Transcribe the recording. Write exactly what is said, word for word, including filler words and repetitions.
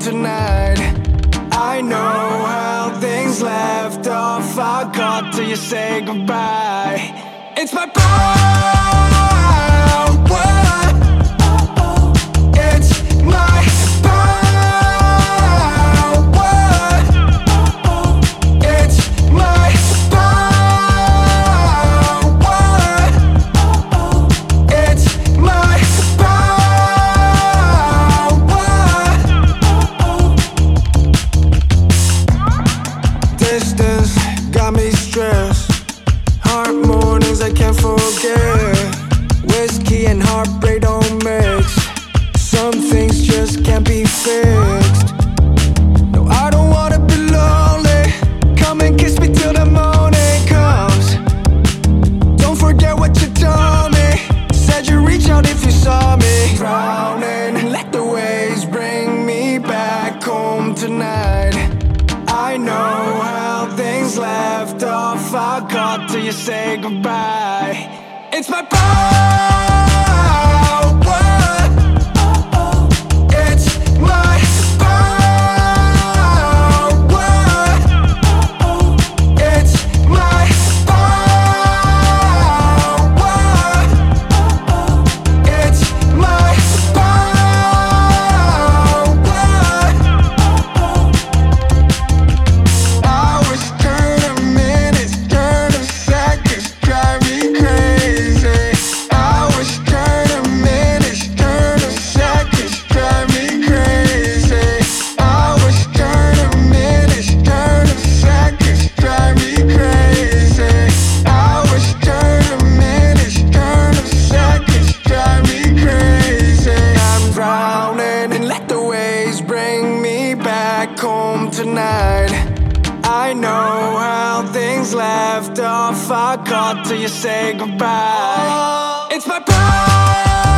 tonight. I know how things left off. I got till you say goodbye. It's my power. It's my power. It's my power. It's my power. Distance got me stressed. Hard mornings I can't forget. Whiskey and heartbreak don't mix. Some things just can't be fixed. No, I don't wanna be lonely. Come and kiss me till the morning comes. Don't forget what you told me. Said you'd reach out if you saw me drowning. Let the waves bring me back home tonight. I know how things left off. I got till you say goodbye. It's my power. It's my power. It's my power. It's my power. Hours turn to minutes, turn to seconds, drive me crazy. Hours turn to minutes, turn to seconds, drive me crazy. Hours turn to minutes, turn to seconds, drive me crazy. Hours turn to minutes, turn to seconds, drive me crazy. I'm drowning and let the waves bring me back home tonight. I know how things left off. I got till you say goodbye. It's my power.